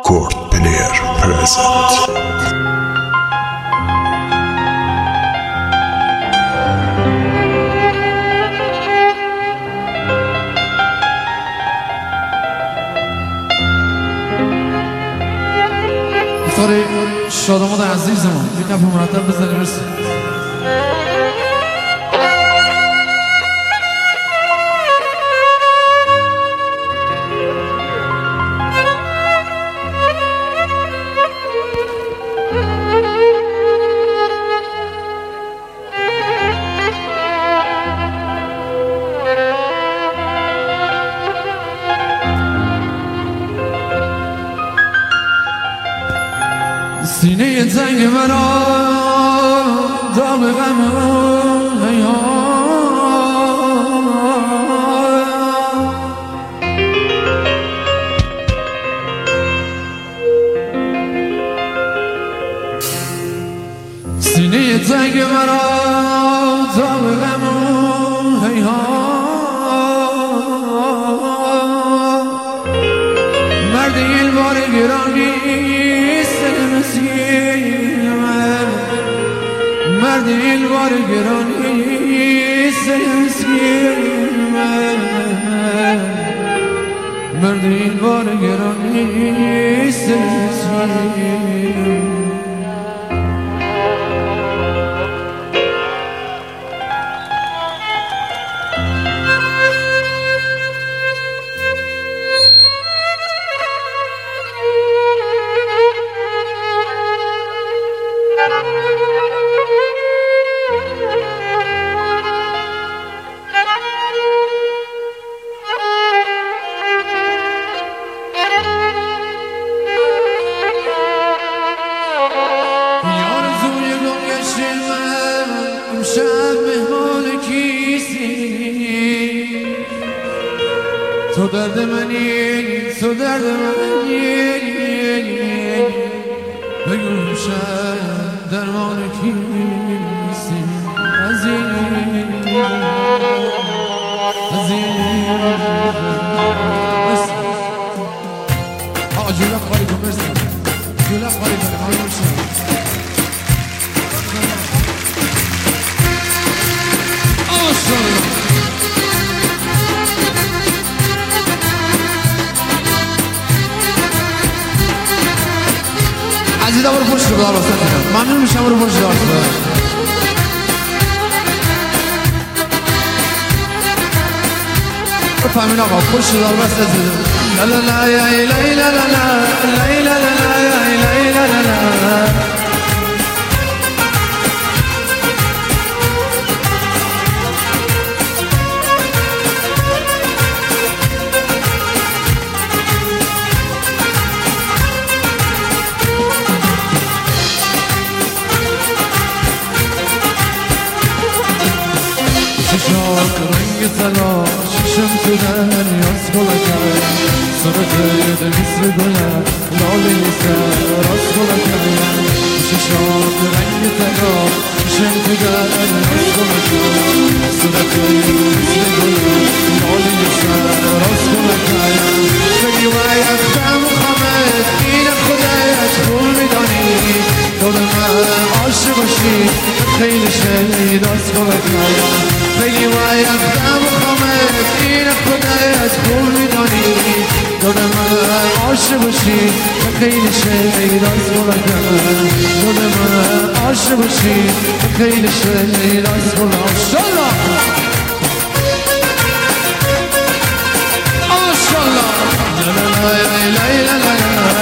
Chord Player present. افتاری شادماد عزیزمون یک کف مرتب بزنیم. مرسی. سینه تنگ مرا داغ غم سینه تنگ مرا داغ غم مرد این بار گرانی مرد این بار گرانی سلسیم مرد این بار گرانی سلسیم تو درد منی تو درد منی بگو شاید درمان کیستی عزیز جولک خواهی کن برسی جولک خواهی کن خواهی برسی عزیزا برو پشت رو بدار واسه ممنون میشم. برو پشت دار بفهمین آقا پشت دار بس عزیزا. لا لا لا یا لا لا لا لا لا لا یا لا لا لا شاک رنگ طلا ششم تو دریاز بلکه صورت مثل گله لاله سراز بلکه شاک رنگ طلا ششم تو دریاز بلکه صورت مثل گله لاله سراز بلکه بگی باید دم خمت این خودت خوب میدانی دور من عاشق باشی خیلی شیداز بلکه بگی باید دم خمت این خودت خوب میدانی دور من عاشق باشی خیلی شیداز بلکه دور من عاشق باشی خیلی شیداز بلکه ماشالله لا لا لا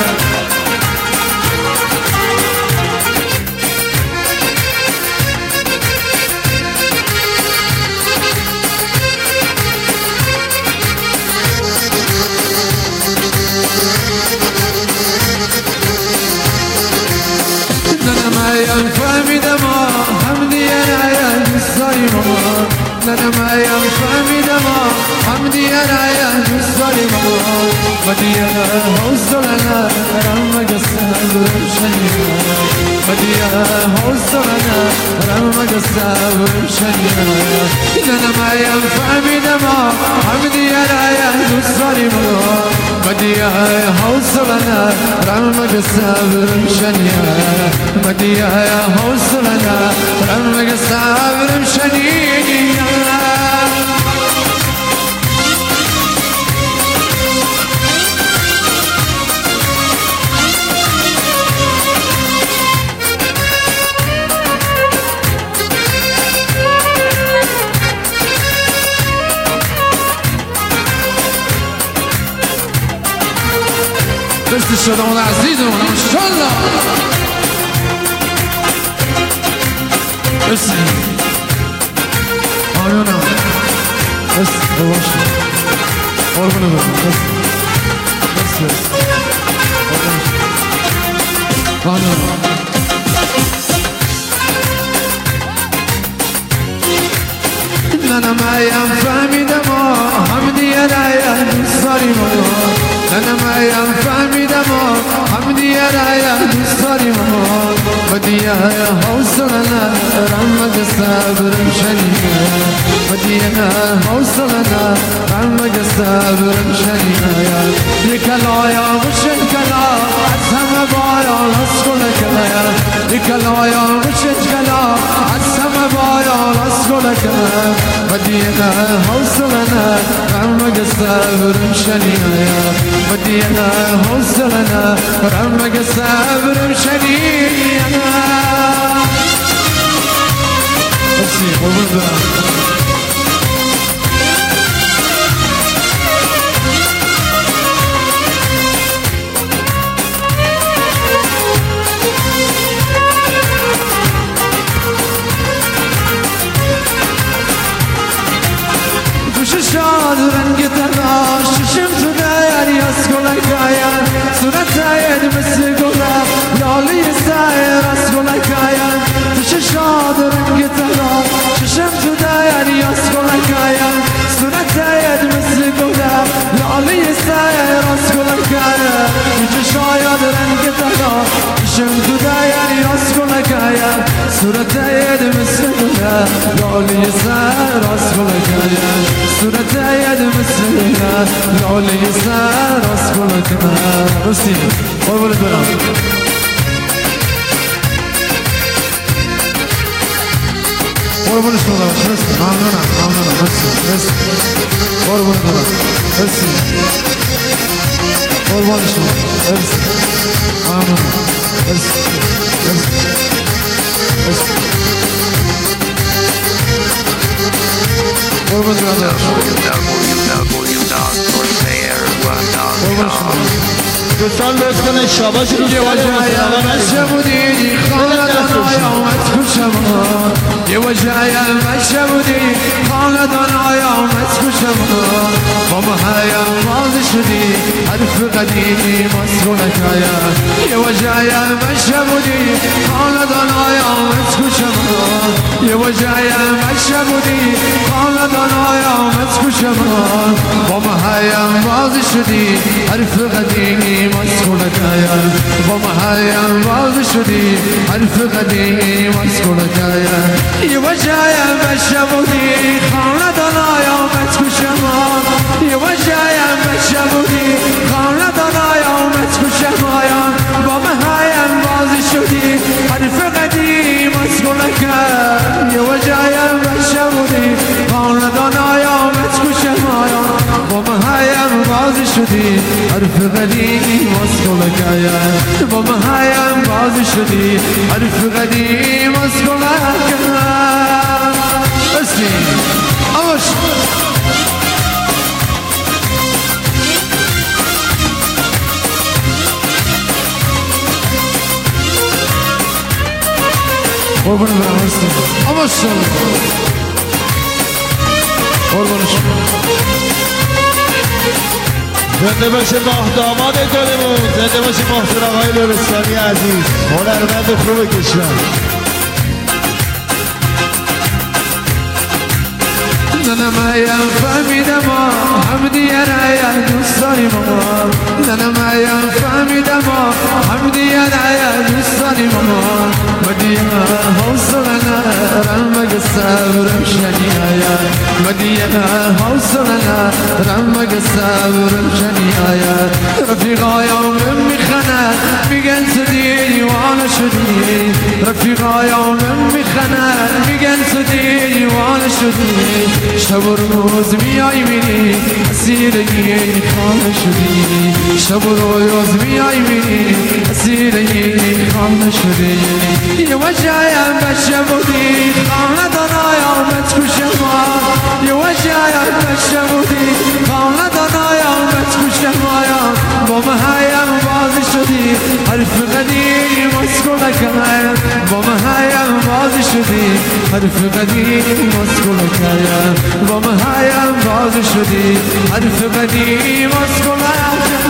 ايام فهمیدم هم دیگر دوستای ما ننم ايام فهمیدم هم دیگر دوستای ما و دیگر حوصله ندارم مگه سر روشنی بدیه حوصله رمگ صبرم شنیه ننمایم فهمیدم همدیه رایه دوست داریم بدیه حوصله رمگ صبرم شنیه بدیه حوصله رمگ صبرم شنیه بس الشلون عزيزون ان شاء الله بس عيونا بس بواش قربنا بس بس قانون أنا ما ينفهمي دمو حمدي يا رايا دوستاري مو أنا ما ينفهمي دمو حمدي يا رايا دوستاري مو بديا حوصلنا رمك صبر شنيا بديا حوصلنا رمك صبر شنيا يكلا يا وشن كلا عزم بايا لسكولك يكلا يا وشن كلا عزم بايا لسكولك بدينا حوصلنا رمك صبر شنيا بدينا حوصلنا رمك صبر شنيا بسي قربنا شاد رنگ تراش چشم تو دیاری از گلکایا صورت عید مثل گلاب لالی سایر از گلکایا شاد رنگ تراش چشم تو دیاری از گلکایا صورت عید مثل گلاب لالی سایر از گلکایا شاد رنگ تراش چشم تو دیاری از گلکایا صورت عید مثل گلاب لالی سایر از گلکایا صورت عید مثل گلاب لالی سایر از گلکایا راستی قربونت برم قربونش برم راستی ممنونم راستی قربونت برم راستی قربونش برم راستی ممنونم راستی قربونت برم دوستان لطف کنه شاباش رو یه وجه بودی خاندان آیامت کشم یه وجه بودی خاندان آیامت کشم با محیم باز شدی حرف قدیم از گلکایا یه وجه بودی خاندان آیامت کشم یه وجه بودی خاندان آیامت کشم با محیم باز شدی حرف قدیم از گلکایا با محیم باز شدی حرف قدیم از گلکایا یه وجه بودی خاندان آیامت کشم یه وجه بودی خاندان آیامت کشم با محیم باز شدی حرف قدیم از گلکایا یه وجه بودی خاندان آیامت کشم با محیم باز شدی حرف قدیم از گلکایا با محیم باز شدی حرف قدیم از گلکایا بسیم آوش قربون برم هستیم آوش قربونش زنده باشه ماه داماد گلمون زنده باشه محسن آقای لرستانی عزیز هنرمند خوب کشور ننمایم فهمیدم حمدی یه رایا دوست داریم ننمایم فهمیدم حمدی یه رایا دوست داریم مدیه حوصله نرم مگه صبرم شنیایا مدیه حوصله نرم مگه صبرم شنیایا رفیقایم میخنن میگن تو دیوانه شدی رفیقایم میخنن میگن تو دیوانه شدی شب و روز میای میری اسیر این خانه شدی شب و روز میای میری اسیر این خانه شدی یه وجهیم بشه بودی خانه دانایامت کشما یه وجهیم بشه بودی خانه دانایامت کشما با مهیم بازی شدی حرف قدیم مسکو نکنم با مهیم بازی شدی حرف قدیم مسکو نکنم با مهیم بازی شدی حرف قدیم مسکو نکنم